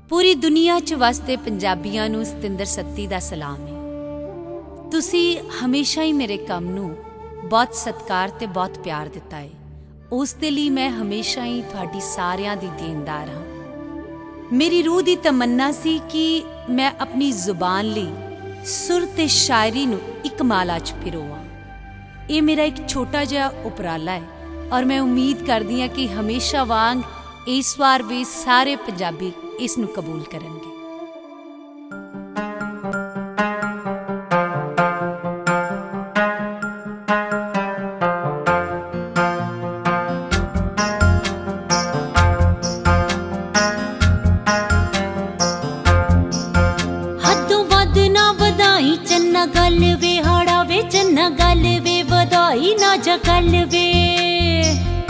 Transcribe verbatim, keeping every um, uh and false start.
ਪੂਰੀ ਦੁਨੀਆ 'ਚ ਵਸਦੇ ਪੰਜਾਬੀਆਂ ਨੂੰ ਸਤਿੰਦਰ ਸੱਤੀ ਦਾ ਸਲਾਮ ਹੈ। ਤੁਸੀਂ ਹਮੇਸ਼ਾ ਹੀ ਮੇਰੇ ਕੰਮ ਨੂੰ ਬਹੁਤ ਸਤਿਕਾਰ ਤੇ ਬਹੁਤ ਪਿਆਰ ਦਿੱਤਾ ਹੈ। ਉਸ ਦੇ ਲਈ ਮੈਂ ਹਮੇਸ਼ਾ ਹੀ ਤੁਹਾਡੀ ਸਾਰਿਆਂ ਦੀ ਦੇਣਦਾਰ ਹਾਂ। ਮੇਰੀ ਰੂਹ ਦੀ ਤਮੰਨਾ ਸੀ ਕਿ ਮੈਂ ਆਪਣੀ ਜ਼ੁਬਾਨ ਲਈ ਸੁਰ ਤੇ ਸ਼ਾਇਰੀ ਨੂੰ ਇੱਕ ਮਾਲਾ 'ਚ ਪਿਰੋਵਾਂ। ਇਹ ਮੇਰਾ ਇੱਕ ਛੋਟਾ ਜਿਹਾ ਉਪਰਾਲਾ ਹੈ ਔਰ ਮੈਂ ਉਮੀਦ ਕਰਦੀ ਹਾਂ ਕਿ ਹਮੇਸ਼ਾ ਵਾਂਗ ਇਸ ਵਾਰ ਵੀ ਸਾਰੇ ਪੰਜਾਬੀ ਇਸ ਨੂੰ ਕਬੂਲ ਕਰਨਗੇ। ਹੱਦੋਂ ਵੱਧ ਨਾ ਵਧਾਈ ਚੰਨਾ ਗੱਲ ਵੇ, ਹਾੜਾ ਵੇ ਚੰਨਾ ਗੱਲ ਵੇ, ਵਧਾਈ ਨਾ ਜਾ ਗੱਲ ਵੇ।